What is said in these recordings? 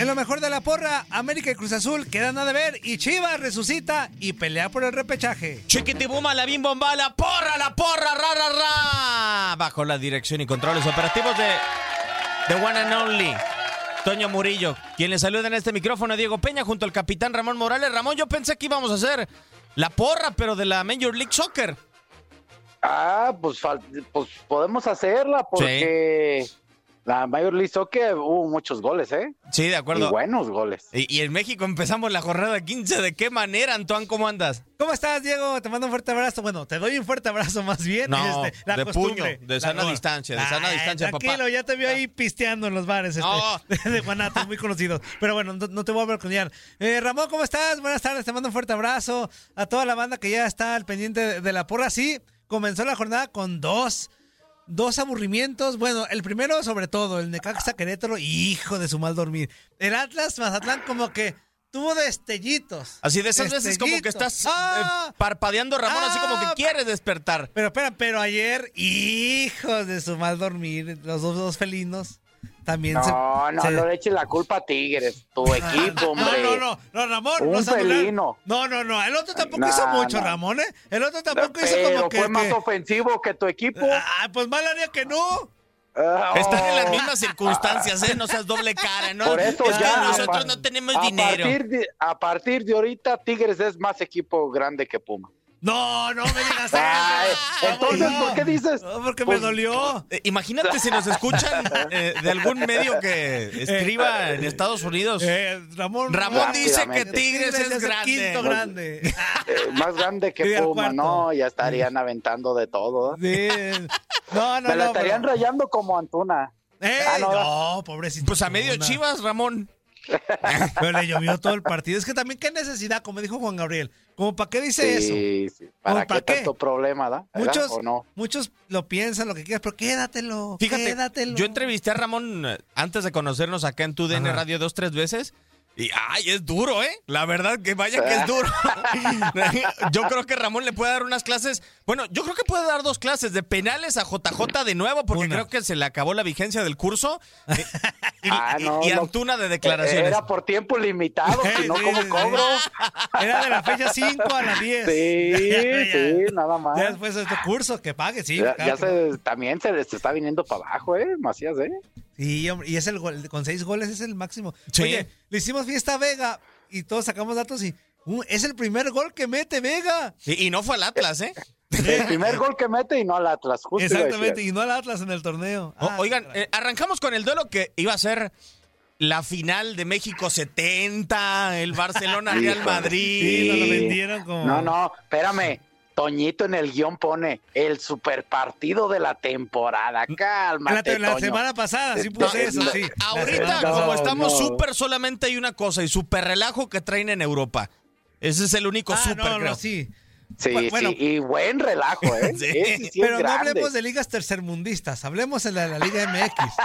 En lo mejor de la porra, América y Cruz Azul quedan a deber y Chivas resucita y pelea por el repechaje. Chiquitibuma, la bim bomba, la porra, ra, ra, ra. Bajo la dirección y controles operativos de The One and Only Toño Murillo, quien le saluda en este micrófono, Diego Peña, junto al capitán Ramón Morales. Ramón, yo pensé que íbamos a hacer la porra, pero de la Major League Soccer. Pues podemos hacerla porque la Major League Soccer hubo muchos goles, ¿eh? Sí, de acuerdo. Y buenos goles. Y en México empezamos la jornada 15. ¿De qué manera, Antoine? ¿Cómo andas? ¿Cómo estás, Diego? Te mando un fuerte abrazo. Bueno, te doy un fuerte abrazo más bien. No, la de costumbre. puño, de sana distancia, papá. Tranquilo, ya te vio ahí pisteando en los bares de Guanatos, muy conocidos. Pero bueno, no te voy a balconear. Ramón, ¿cómo estás? Buenas tardes, te mando un fuerte abrazo a toda la banda que ya está al pendiente de la porra. Sí, comenzó la jornada con dos aburrimientos. Bueno, el primero sobre todo, el Necaxa Querétaro, hijo de su mal dormir. El Atlas Mazatlán como que tuvo destellitos. Así de esas veces como que estás parpadeando, Ramón, así como que quieres despertar. Pero ayer, hijos de su mal dormir, los dos felinos también no le eches la culpa a Tigres, tu equipo, hombre. No, Ramón. Un felino. No, el otro tampoco hizo mucho, Ramón, ¿eh? El otro tampoco hizo como que... fue más ofensivo que tu equipo. Pues mal haría que no. Están en las mismas circunstancias, ¿eh? No seas doble cara, ¿no? Por eso es ya, que nosotros no tenemos dinero. A partir de ahorita, Tigres es más equipo grande que Puma. No me digas eso. Entonces, ¿por qué dices? No, porque me dolió. Imagínate si nos escuchan de algún medio que escriba en Estados Unidos. Ramón dice que Tigres es grande. Quinto grande. Más grande que Puma, no, ya estarían aventando de todo. Sí. No. Me la estarían rayando como Antuna. No, pobrecito. Pues a medio Chivas, Ramón. Pero le llovió todo el partido. Es que también, ¿qué necesidad? Como dijo Juan Gabriel. ¿Cómo para qué dice eso? Sí. ¿Para qué tanto problema, da? Muchos lo piensan, lo que quieras, pero quédatelo. Fíjate, yo entrevisté a Ramón antes de conocernos acá en TUDN Radio 2-3 veces. Y, es duro, ¿eh? La verdad que vaya que es duro. Yo creo que Ramón le puede dar unas clases. Bueno, yo creo que puede dar 2 clases de penales a JJ de nuevo, porque creo que se le acabó la vigencia del curso. Y Antuna de declaraciones. Era por tiempo limitado, si no, ¿cómo cobro? Era de la fecha 5 a la 10. Sí, nada más. Ya después de este curso, que pague, sí. También se está viniendo para abajo, Macías, Sí, hombre, y es el gol, con 6 goles es el máximo. Sí. Oye, le hicimos fiesta a Vega y todos sacamos datos y es el primer gol que mete Vega. Y no fue al Atlas, ¿eh? El primer gol que mete y no al Atlas, justo. Exactamente, y no al Atlas en el torneo. Oigan, arrancamos con el duelo que iba a ser la final de México 70, el Barcelona-Real Madrid. Sí, nos lo vendieron como... No, espérame. Toñito en el guión pone el super partido de la temporada. Cálmate, la semana pasada sí puse eso, sí. Ahorita, como estamos súper, solamente hay una cosa, y súper relajo que traen en Europa. Ese es el único súper, creo. Sí. Bueno, y buen relajo, Sí, pero no hablemos de ligas tercermundistas, hablemos de la Liga MX.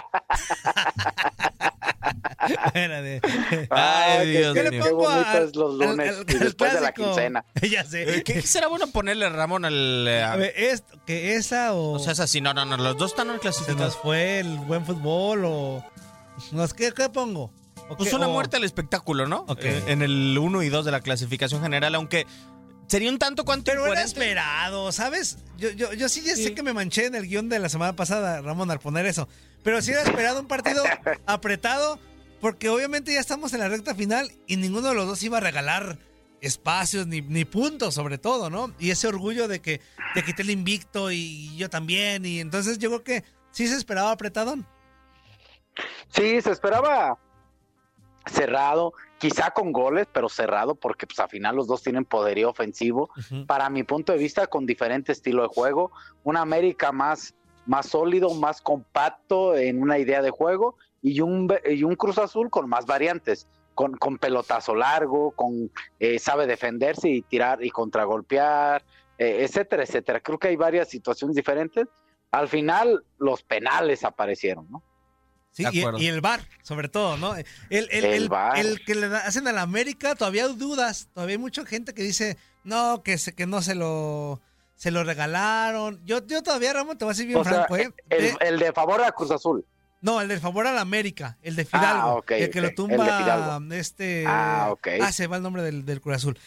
Ay, Dios mío. Qué bonito es los lunes y después de la quincena. Ya sé. ¿Qué será bueno ponerle, Ramón, que esa o... O sea, es así, no, los dos están clasificados. ¿Se nos fue el buen fútbol o...? ¿Qué pongo? Pues una muerte al espectáculo, ¿no? Okay. En el 1 y 2 de la clasificación general, aunque... Sería un tanto cuanto pero era esperado, ¿sabes? Yo sí ya sé que me manché en el guión de la semana pasada, Ramón, al poner eso. Pero sí era esperado un partido apretado, porque obviamente ya estamos en la recta final y ninguno de los dos iba a regalar espacios ni puntos, sobre todo, ¿no? Y ese orgullo de que te quité el invicto y yo también. Y entonces yo creo que sí se esperaba apretadón. Sí, se esperaba cerrado, quizá con goles, pero cerrado, porque pues al final los dos tienen poderío ofensivo. Uh-huh. Para mi punto de vista, con diferente estilo de juego, una América más sólido, más compacto en una idea de juego, y un Cruz Azul con más variantes, con pelotazo largo, sabe defenderse y tirar y contragolpear, etcétera, etcétera. Creo que hay varias situaciones diferentes. Al final, los penales aparecieron, ¿no? Sí, y el VAR, sobre todo, ¿no? El VAR. El que le hacen a la América, todavía hay dudas, todavía hay mucha gente que dice, no, que no se lo regalaron. Yo todavía, Ramón, te voy a decir bien franco, el de favor a Cruz Azul. No, el del favor a la América, el de Fidalgo. Okay, el que lo tumba se va el nombre del Cruz Azul.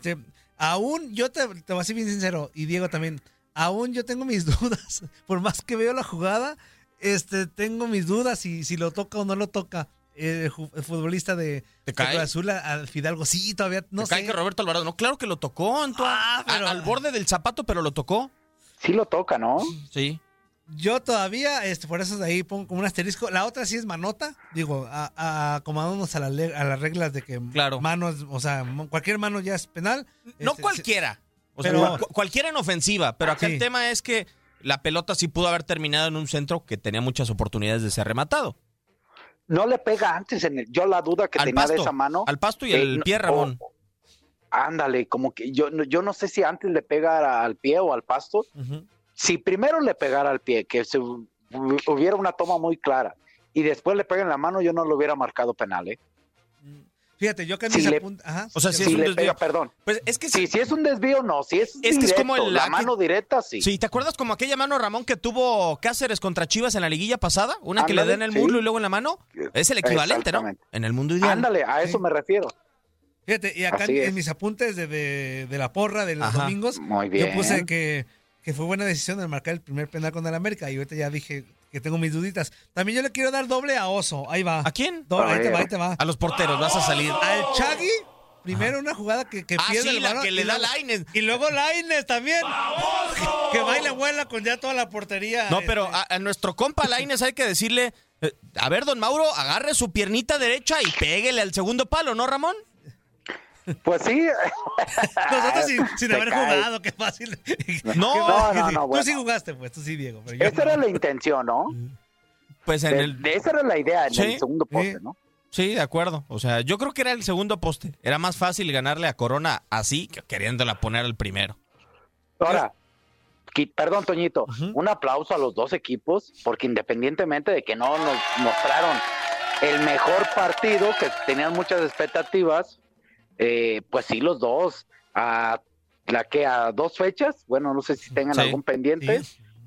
Aún, yo te voy a ser bien sincero, y Diego también, aún yo tengo mis dudas, por más que veo la jugada, tengo mis dudas si lo toca o no lo toca el futbolista de Cruz Azul al Fidalgo. Sí, todavía no sé. ¿Te cae que Roberto Alvarado? No, claro que lo tocó, al borde del zapato, pero lo tocó. Sí lo toca, ¿no? Sí. Yo todavía, por eso de ahí pongo como un asterisco. La otra sí es manota, digo, acomodándonos a las reglas de que manos, o sea, cualquier mano ya es penal. No cualquiera, o sea, cualquiera en ofensiva, pero acá el tema es que la pelota sí pudo haber terminado en un centro que tenía muchas oportunidades de ser rematado. No le pega antes yo la duda que tenía de esa mano. Al pasto y el pie, Ramón. Ándale, como que yo no sé si antes le pega al pie o al pasto. Uh-huh. Si primero le pegara al pie, que hubiera una toma muy clara, y después le pega en la mano, yo no lo hubiera marcado penal, ¿eh? Fíjate, yo que o sea, si es un desvío. Pega, perdón. Pues es que si es un desvío, no. Si es directo, que es como la mano directa, sí. Sí, ¿te acuerdas como aquella mano, Ramón, que tuvo Cáceres contra Chivas en la liguilla pasada? Una que le da en el muslo y luego en la mano. Es el equivalente, ¿no? En el mundo ideal. Ándale, a eso me refiero. Fíjate, y acá en mis apuntes de la porra de los domingos, muy bien. Yo puse que fue buena decisión de marcar el primer penal con el América, y ahorita ya dije que tengo mis duditas. También yo le quiero dar doble a Oso. Ahí va. ¿A quién? Ahí te va. A los porteros, vas a salir. Al Chagui, primero una jugada que pierde el balón. Que le da Lainez. Y luego Lainez también. Que baila vuela con ya toda la portería. No, pero a nuestro compa Lainez hay que decirle, a ver, don Mauro, agarre su piernita derecha y péguele al segundo palo, ¿no, Ramón? Pues sí. Nosotros sin haber jugado, qué fácil. No. Tú sí jugaste, pues, tú sí, Diego. Pero esa era la intención, ¿no? Pues esa era la idea en el segundo poste, ¿no? Sí, de acuerdo. O sea, yo creo que era el segundo poste. Era más fácil ganarle a Corona así que queriéndola poner al primero. Ahora, perdón, Toñito, un aplauso a los dos equipos, porque independientemente de que no nos mostraron el mejor partido, que tenían muchas expectativas, pues sí, los dos, a 2 fechas, bueno, no sé si tengan algún pendiente,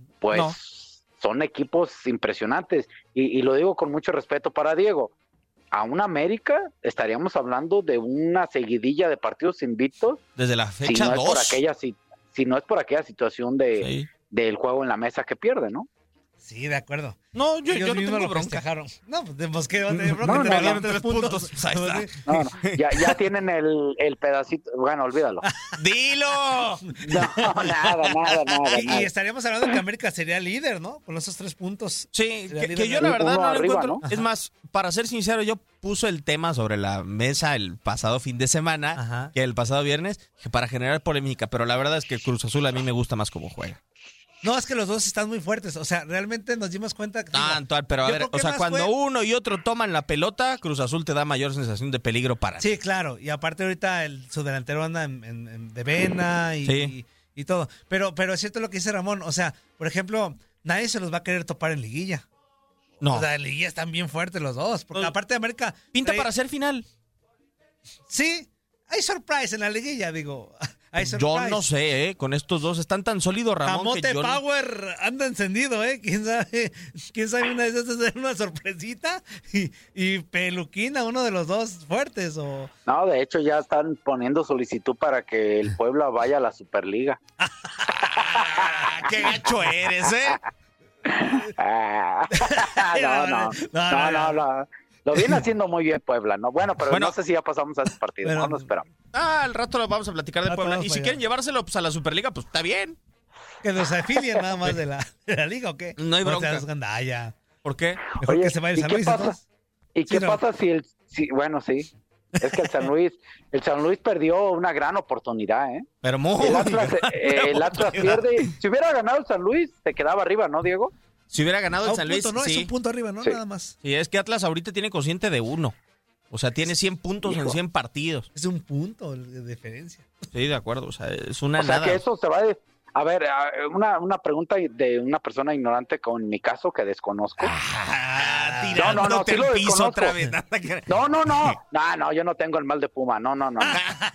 pues son equipos impresionantes, y lo digo con mucho respeto para Diego. A una América estaríamos hablando de una seguidilla de partidos invictos desde la fecha 2. Si no es por aquella situación del juego en la mesa que pierde, ¿no? Sí, de acuerdo. No, yo no tengo lo bronca. Festejaron. No, pues que va a tener bronca. No, 3 puntos. Ahí está. No. Ya tienen el pedacito. Bueno, olvídalo. ¡Dilo! No, nada. Y estaríamos hablando de que América sería líder, ¿no? Con esos 3 puntos. Sí, que yo la verdad no lo encuentro. ¿No? Es más, para ser sincero, yo puse el tema sobre la mesa el pasado fin de semana, que el pasado viernes, para generar polémica, pero la verdad es que Cruz Azul a mí me gusta más cómo juega. No, es que los dos están muy fuertes. O sea, realmente nos dimos cuenta que... Antoine, pero a ver, o sea, cuando uno y otro toman la pelota, Cruz Azul te da mayor sensación de peligro para Sí, claro. Y aparte ahorita su delantero anda de vena y todo. Pero es cierto lo que dice Ramón. O sea, por ejemplo, nadie se los va a querer topar en liguilla. No. O sea, en liguilla están bien fuertes los dos. Porque aparte de América... Pinta para ser final. Sí, hay surprise en la liguilla, digo... Yo no sé, con estos dos están tan sólidos, Ramón. Camote que Power anda encendido, quién sabe una de esas es una sorpresita y Peluquín uno de los dos fuertes o... No, de hecho ya están poniendo solicitud para que el Puebla vaya a la Superliga. ¡Qué gacho eres, No. Lo viene haciendo muy bien Puebla, ¿no? Bueno, pero no sé si ya pasamos a ese partido. Bueno, no nos esperamos. Al rato lo vamos a platicar de Puebla. Y si quieren llevárselo pues, a la Superliga, pues está bien. Que nos afilien nada más de la liga, ¿o qué? No hay bronca. ¿Por qué? Mejor que se vaya el San Luis. ¿Y qué pasa si bueno, sí. Es que el San Luis perdió una gran oportunidad, ¿eh? Pero muy el Atlas pierde. Si hubiera ganado el San Luis, se quedaba arriba, ¿no, Diego? Si hubiera ganado el San Luis, punto, ¿no? sí. Es un punto arriba, ¿no? Sí. Nada más. Sí, es que Atlas ahorita tiene cociente de 1. O sea, tiene 100 puntos en 100 partidos. Es un punto de diferencia. Sí, de acuerdo. O sea, es una nada. O sea, que eso se va a ver, una pregunta de una persona ignorante con mi caso que desconozco. No, sí lo piso desconozco. otra vez. No, yo no tengo el mal de Puma. No. No.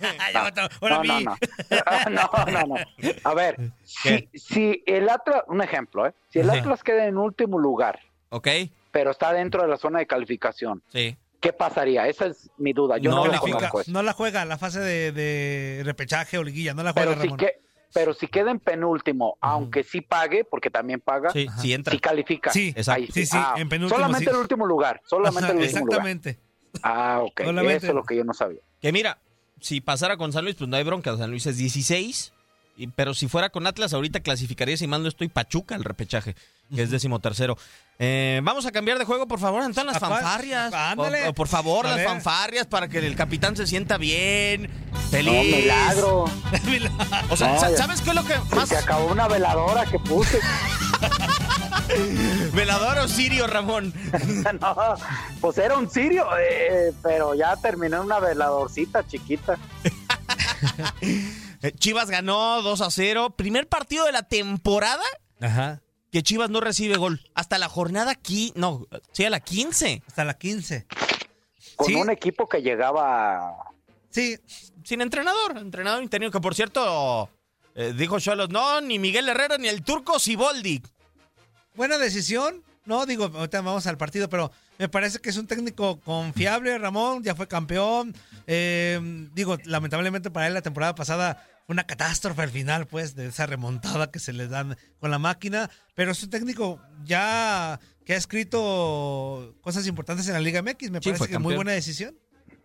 A ver, si el Atlas, un ejemplo, si el Atlas queda en último lugar, ok, pero está dentro de la zona de calificación. Sí. ¿Qué pasaría? Esa es mi duda. Yo no la conozco. No la juega la fase de repechaje o liguilla, no la juega, Ramón. Pero si queda en penúltimo, aunque sí pague, porque también paga, sí entra. Sí califica. Sí, exacto. Sí, en penúltimo. Solamente el último lugar. Exactamente. Ok. Eso es lo que yo no sabía. Que mira, si pasara con San Luis, pues no hay bronca. San Luis es 16. Pero si fuera con Atlas, ahorita clasificaría, si mal no estoy, Pachuca el repechaje, que es 13º. Vamos a cambiar de juego, por favor, Antonio, las fanfarrias. Ándale. Por favor, las fanfarrias para que el capitán se sienta bien, feliz. No, milagro. O sea, No, ¿sabes qué es lo que más? Se acabó una veladora que puse. ¿Velador o sirio, Ramón? No, pues era un sirio, pero ya terminé en una veladorcita chiquita. Chivas ganó 2-0. Primer partido de la temporada que Chivas no recibe gol. Hasta la jornada a la 15. Hasta la 15. Con un equipo que llegaba... Sí. Sin entrenador interino, que por cierto, dijo Xolos, no, ni Miguel Herrera ni el turco Siboldi. Buena decisión. No, digo, ahorita vamos al partido, pero me parece que es un técnico confiable, Ramón, ya fue campeón. Digo, lamentablemente para él la temporada pasada fue una catástrofe al final, pues, de esa remontada que se le dan con la máquina. Pero es un técnico ya que ha escrito cosas importantes en la Liga MX. Me parece que es muy buena decisión.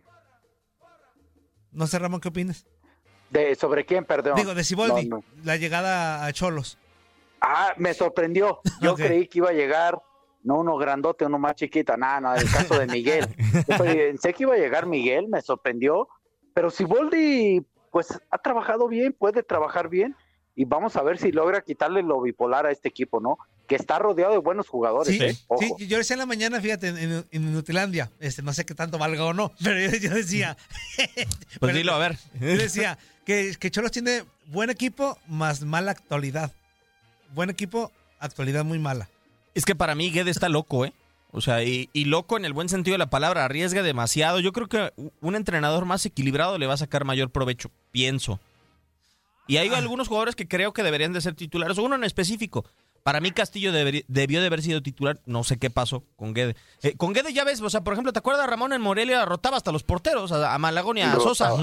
No sé, Ramón, ¿qué opinas? ¿Sobre quién, perdón? Digo, de Siboldi, la llegada a Xolos. Me sorprendió. Yo creí que iba a llegar, no uno grandote, uno más chiquito. No, el caso de Miguel. Pensé que iba a llegar Miguel, me sorprendió. Pero Siboldi, pues, ha trabajado bien, puede trabajar bien. Y vamos a ver si logra quitarle lo bipolar a este equipo, ¿no? Que está rodeado de buenos jugadores. Sí, yo decía en la mañana, fíjate, en Nutilandia, no sé qué tanto valga o no, pero yo decía... Pues dilo, a ver. Yo decía que Xolos tiene buen equipo, más mala actualidad. Buen equipo, actualidad muy mala. Es que para mí Guede está loco, ¿eh? O sea, y loco en el buen sentido de la palabra, arriesga demasiado. Yo creo que un entrenador más equilibrado le va a sacar mayor provecho, pienso. Y hay algunos jugadores que creo que deberían de ser titulares, uno en específico. Para mí Castillo debió de haber sido titular, no sé qué pasó con Guede. Con Guede ya ves, o sea, por ejemplo, ¿te acuerdas Ramón en Morelia rotaba hasta los porteros, a Malagón y a Sosa?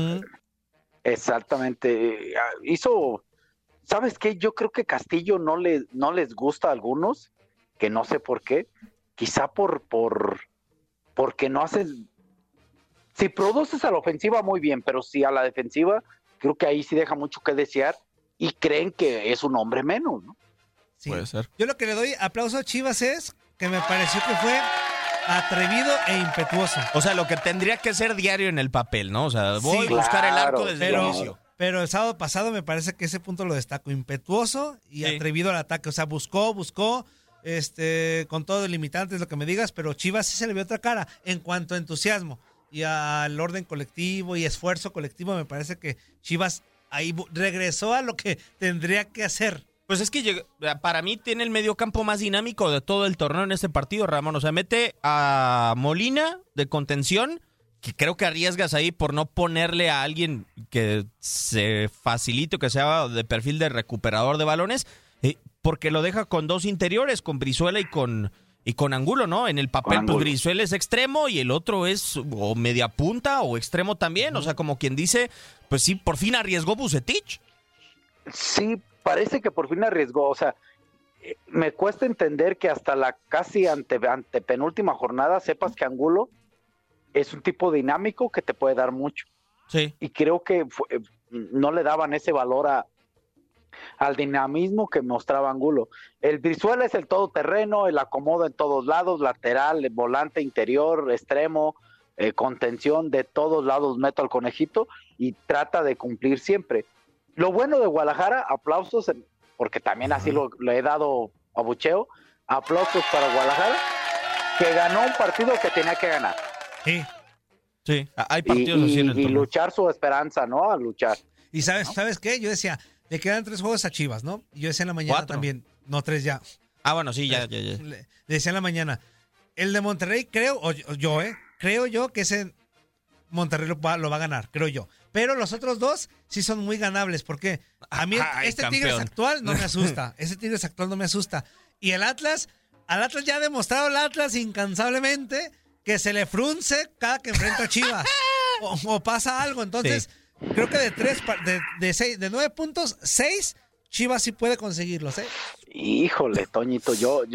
Exactamente. Hizo... ¿Sabes qué? Yo creo que Castillo no les gusta a algunos, que no sé por qué. Quizá porque no haces... Si produces a la ofensiva, muy bien, pero si a la defensiva, creo que ahí sí deja mucho que desear y creen que es un hombre menos, ¿no? Sí. Puede ser. Yo lo que le doy aplauso a Chivas es que me pareció que fue atrevido e impetuoso. O sea, lo que tendría que ser diario en el papel, ¿no? O sea, voy a buscar el arco desde el inicio. Pero el sábado pasado me parece que ese punto lo destaco, impetuoso y atrevido al ataque. O sea, buscó, con todo el limitante, es lo que me digas, pero Chivas sí se le vio otra cara en cuanto a entusiasmo y al orden colectivo y esfuerzo colectivo. Me parece que Chivas ahí regresó a lo que tendría que hacer. Pues es que para mí tiene el mediocampo más dinámico de todo el torneo en este partido, Ramón. O sea, mete a Molina de contención, que creo que arriesgas ahí por no ponerle a alguien que se facilite o que sea de perfil de recuperador de balones, porque lo deja con dos interiores, con Brizuela y con Angulo, ¿no? En el papel, pues Brizuela es extremo y el otro es o media punta o extremo también. O sea, como quien dice, pues sí, por fin arriesgó Vucetich. Sí, parece que por fin arriesgó. O sea, me cuesta entender que hasta la casi antepenúltima jornada sepas que Angulo es un tipo dinámico que te puede dar mucho. Sí. Y creo que no le daban ese valor al dinamismo que mostraba Angulo. El Brizuela es el todoterreno, el acomodo en todos lados, lateral, volante, interior, extremo, contención, de todos lados meto al conejito y trata de cumplir siempre. Lo bueno de Guadalajara, aplausos, porque también así le he dado abucheo, aplausos para Guadalajara, que ganó un partido que tenía que ganar. Sí, hay partidos así en el torneo. Y luchar su esperanza, ¿no? A luchar. Y ¿sabes qué? Yo decía, le quedan 3 juegos a Chivas, ¿no? Y yo decía en la mañana 4. También, no 3 ya. Ah, bueno, sí, ya. Le decía en la mañana, el de Monterrey creo yo que ese Monterrey lo va a ganar, creo yo. Pero los otros 2 sí son muy ganables, porque a mí este Tigres actual no me asusta. Ese Tigres actual no me asusta. Y el Atlas, al Atlas ya ha demostrado el Atlas incansablemente que se le frunce cada que enfrenta a Chivas. o pasa algo. Entonces, creo que de 9 puntos, 6 Chivas sí puede conseguirlos, ¿eh? Híjole, Toñito,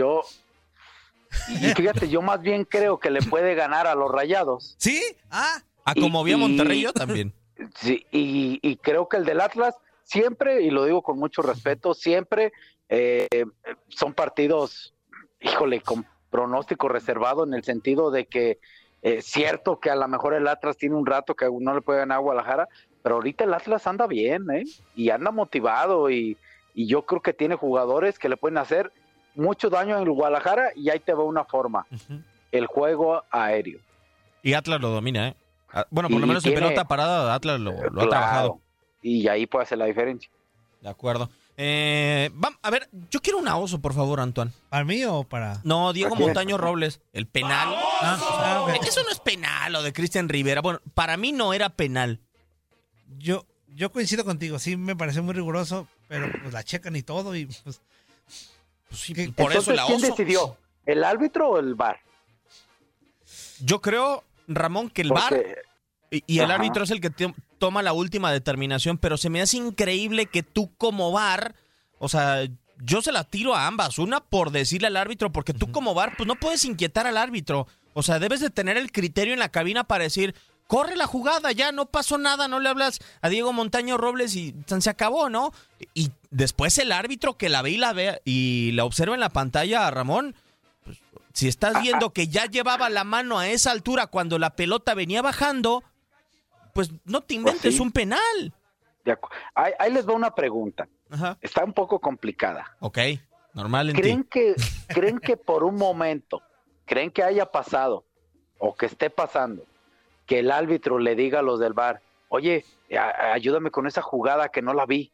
y fíjate, yo más bien creo que le puede ganar a los Rayados. ¿Sí? A como vi a Monterrey yo también. Sí, y creo que el del Atlas siempre, y lo digo con mucho respeto, siempre son partidos, híjole, con pronóstico reservado en el sentido de que cierto que a lo mejor el Atlas tiene un rato que no le puede ganar a Guadalajara, pero ahorita el Atlas anda bien, y anda motivado, y yo creo que tiene jugadores que le pueden hacer mucho daño en el Guadalajara, y ahí te va una forma, el juego aéreo. Y Atlas lo domina, ¿eh? Bueno, por lo menos en pelota parada Atlas lo ha trabajado. Y ahí puede hacer la diferencia. De acuerdo. A ver, yo quiero una oso, por favor, Antoine. ¿Para mí o para...? No, Diego Montaño Robles, el penal. Okay. Eso no es penal, lo de Cristian Rivera. Bueno, para mí no era penal. Yo coincido contigo, sí me parece muy riguroso, pero pues la checan y todo y pues sí, por entonces, eso la oso. ¿Quién decidió? ¿El árbitro o el VAR? Yo creo, Ramón, que el VAR y el árbitro es el que toma la última determinación, pero se me hace increíble que tú como VAR, o sea, yo se la tiro a ambas, una por decirle al árbitro, porque tú como VAR, pues no puedes inquietar al árbitro, o sea, debes de tener el criterio en la cabina para decir, corre la jugada, ya no pasó nada, no le hablas a Diego Montaño Robles y se acabó, ¿no? Y después el árbitro que la ve y la observa en la pantalla, Ramón, pues, si estás viendo que ya llevaba la mano a esa altura cuando la pelota venía bajando, pues no te inventes un penal. Ahí les va una pregunta. Ajá. Está un poco complicada. Ok, normal en ¿Creen que por un momento, creen que haya pasado o que esté pasando, que el árbitro le diga a los del VAR, oye, ayúdame con esa jugada que no la vi?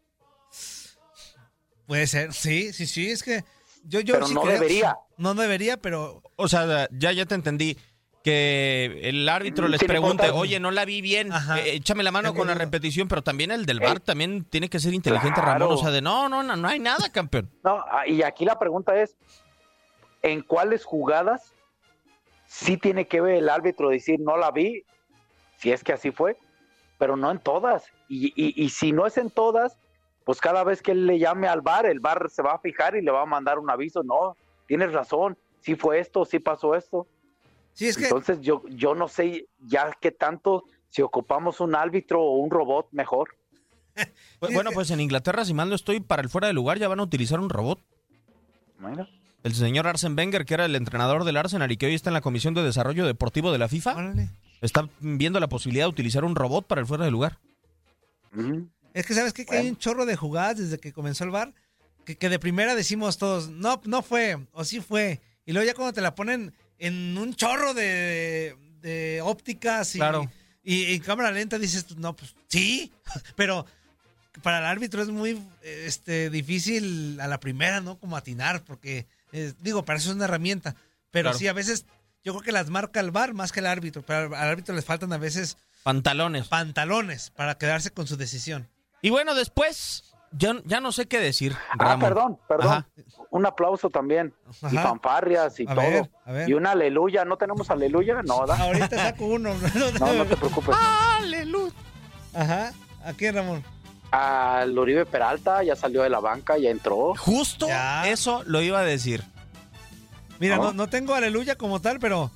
Puede ser, sí, es que yo pero sí no creo, debería. No debería, pero... O sea, ya te entendí. Que el árbitro les pregunte, oye, no la vi bien, échame la mano con la repetición, pero también el del VAR también tiene que ser inteligente, claro. Ramón, o sea, de no hay nada, campeón. No, y aquí la pregunta es, ¿en cuáles jugadas sí tiene que ver el árbitro decir, no la vi, si es que así fue, pero no en todas? Y si no es en todas, pues cada vez que él le llame al VAR, el VAR se va a fijar y le va a mandar un aviso, no, tienes razón, sí fue esto, sí pasó esto. Sí, es que... Entonces yo no sé ya qué tanto, si ocupamos un árbitro o un robot, mejor. Bueno, pues en Inglaterra, si mal no estoy, para el fuera de lugar ya van a utilizar un robot. Bueno. El señor Arsene Wenger, que era el entrenador del Arsenal y que hoy está en la Comisión de Desarrollo Deportivo de la FIFA, está viendo la posibilidad de utilizar un robot para el fuera de lugar. Es que, ¿sabes qué? Que hay un chorro de jugadas desde que comenzó el VAR, que de primera decimos todos, no fue, o sí fue. Y luego ya cuando te la ponen en un chorro de ópticas y en cámara lenta dices, no, pues sí, pero para el árbitro es muy difícil a la primera, ¿no? Como atinar, porque, para eso es una herramienta, pero sí, a veces yo creo que las marca el VAR más que el árbitro, pero al árbitro les faltan a veces pantalones para quedarse con su decisión. Y bueno, después... Ya no sé qué decir, Ramón. Perdón. Ajá. Un aplauso también. Ajá. Y fanfarrias y todo. A ver. Y un aleluya. ¿No tenemos aleluya? No, ¿da? Ahorita saco uno. No te preocupes. ¡Aleluya! Ajá. ¿A quién, Ramón? Al Uribe Peralta. Ya salió de la banca, ya entró. Justo eso lo iba a decir. Mira, no tengo aleluya como tal, pero...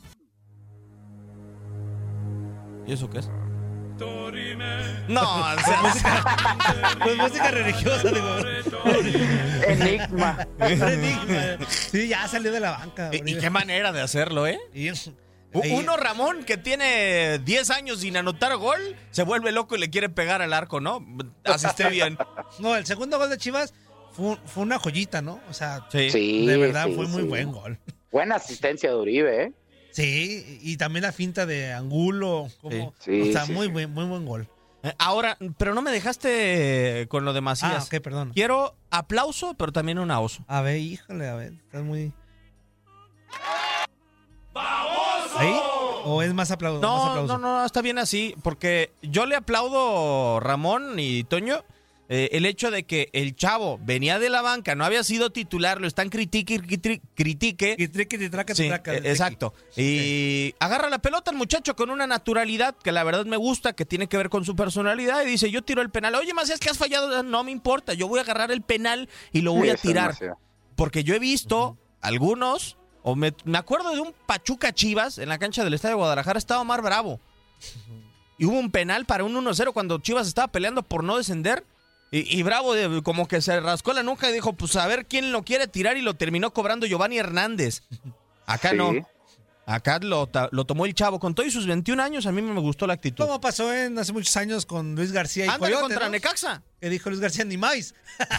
¿Y eso qué es? No, o sea, pues música religiosa, digo. Enigma. Sí, ya salió de la banca. ¿Y qué manera de hacerlo, eh? Uno, Ramón, que tiene 10 años sin anotar gol, se vuelve loco y le quiere pegar al arco, ¿no? Asiste bien. No, el segundo gol de Chivas fue una joyita, ¿no? O sea, sí, de verdad fue muy buen gol. Buena asistencia de Uribe, ¿eh? Sí, y también la finta de Angulo, muy buen gol. Ahora, pero no me dejaste con lo de Macías. Ok, perdón. Quiero aplauso, pero también un oso. A ver, estás muy... ¡Vamos! ¿Ahí? ¿O es más aplauso? No, está bien así, porque yo le aplaudo, Ramón y Toño, el hecho de que el chavo venía de la banca, no había sido titular, lo están critique. Sí, exacto. Y agarra la pelota el muchacho con una naturalidad que la verdad me gusta, que tiene que ver con su personalidad, y dice, yo tiro el penal. Oye, Macías, que has fallado, no me importa, yo voy a agarrar el penal y lo voy a tirar. Porque yo he visto algunos, o me acuerdo de un Pachuca Chivas en la cancha del Estadio de Guadalajara, estaba Omar Bravo. Y hubo un penal para un 1-0 cuando Chivas estaba peleando por no descender. Y Bravo como que se rascó la nuca y dijo, pues a ver quién lo quiere tirar, y lo terminó cobrando Giovanni Hernández. Acá sí. No. Acá lo tomó el chavo. Con todo y sus 21 años, a mí me gustó la actitud. Como pasó hace muchos años con Luis García y Coyote, contra ¿no? Necaxa. Que dijo Luis García, ni más.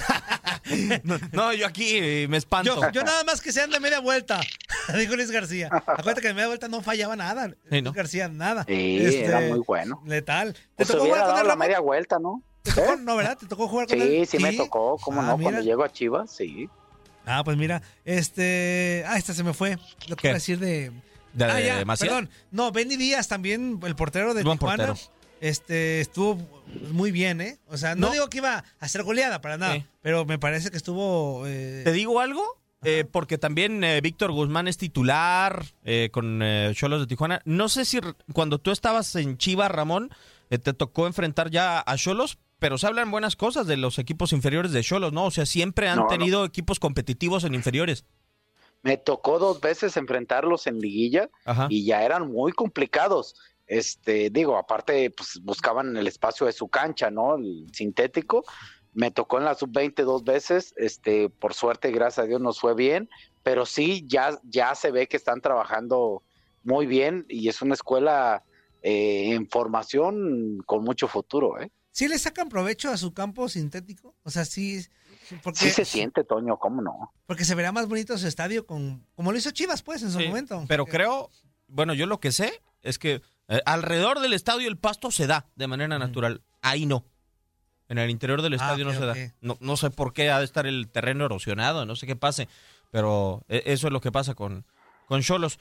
No, yo aquí me espanto. Yo nada más que sean de media vuelta, dijo Luis García. Acuérdate que de media vuelta no fallaba nada. Sí, ¿no? Luis García, nada. Sí, era muy bueno. Letal. ¿Te tocó jugar con la media vuelta, no? ¿Te tocó? No, ¿verdad? ¿Te tocó jugar con él? Sí, me tocó. ¿Cómo no? Mira. Cuando llego a Chivas, sí. Pues mira, esta se me fue. Lo que iba a decir de Macías. Perdón. No, Benny Díaz también, el portero de Buen Tijuana. Portero. Estuvo muy bien, ¿eh? O sea, no digo que iba a ser goleada para nada, sí. Pero me parece que estuvo... ¿Te digo algo? Porque también Víctor Guzmán es titular con Xolos de Tijuana. No sé si cuando tú estabas en Chivas, Ramón, te tocó enfrentar ya a Xolos, pero se hablan buenas cosas de los equipos inferiores de Xolos, ¿no? O sea, siempre han tenido equipos competitivos en inferiores. Me tocó 2 veces enfrentarlos en liguilla. Ajá. Y ya eran muy complicados. Aparte, pues buscaban el espacio de su cancha, ¿no? El sintético. Me tocó en la sub-20 2 veces. Por suerte, gracias a Dios, nos fue bien. Pero sí, ya se ve que están trabajando muy bien y es una escuela en formación con mucho futuro, ¿eh? ¿Sí le sacan provecho a su campo sintético? O sea, sí... Porque, sí se siente, Toño, ¿cómo no? Porque se verá más bonito su estadio como lo hizo Chivas, pues, en su momento. Pero creo, yo lo que sé es que alrededor del estadio el pasto se da de manera natural. Ahí no. En el interior del estadio no se da. No sé por qué ha de estar el terreno erosionado, no sé qué pase, pero eso es lo que pasa con Xolos.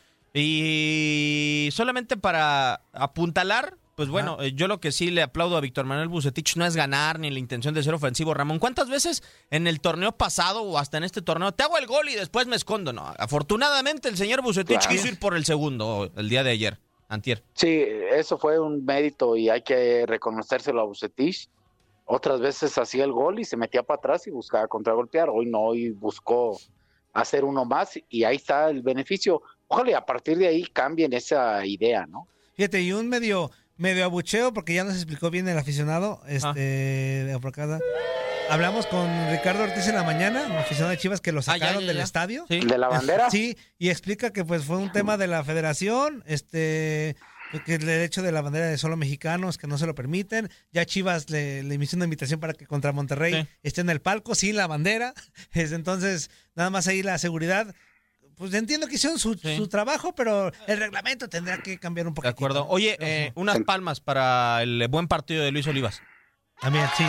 Y solamente para apuntalar, pues bueno, yo lo que sí le aplaudo a Víctor Manuel Vucetich no es ganar ni la intención de ser ofensivo. Ramón, ¿cuántas veces en el torneo pasado o hasta en este torneo te hago el gol y después me escondo? No, afortunadamente el señor Vucetich quiso ir por el segundo el día de ayer, antier. Sí, eso fue un mérito y hay que reconocérselo a Vucetich. Otras veces hacía el gol y se metía para atrás y buscaba contragolpear. Hoy no, hoy buscó hacer uno más y ahí está el beneficio. Ojalá y a partir de ahí cambien esa idea, ¿no? Fíjate, y un medio abucheo, porque ya nos explicó bien el aficionado, de por acá. Hablamos con Ricardo Ortiz en la mañana, un aficionado de Chivas que lo sacaron del estadio. ¿Sí? ¿De la bandera? Sí, y explica que pues fue un tema de la federación, que el derecho de la bandera de solo mexicanos, que no se lo permiten. Ya Chivas le emitió una invitación para que contra Monterrey esté en el palco sin la bandera. Entonces, nada más ahí la seguridad. Pues entiendo que hicieron su trabajo, pero el reglamento tendrá que cambiar un poquito. De acuerdo. Oye, unas palmas para el buen partido de Luis Olivas. También, sí.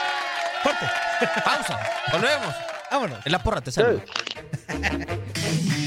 Fuerte. Pausa. Volvemos. Vámonos. En la porra te saludo.